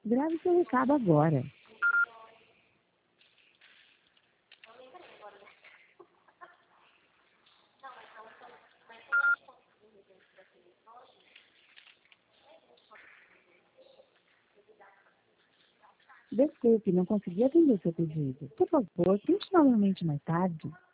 Grave seu recado agora. Desculpe, não consegui atender seu pedido. Por favor, tente novamente mais tarde.